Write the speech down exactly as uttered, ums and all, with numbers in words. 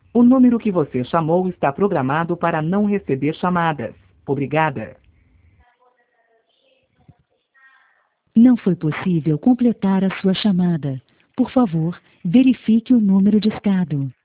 O número que você chamou está programado para não receber chamadas. Obrigada. Não foi possível completar a sua chamada. Por favor, verifique o número discado.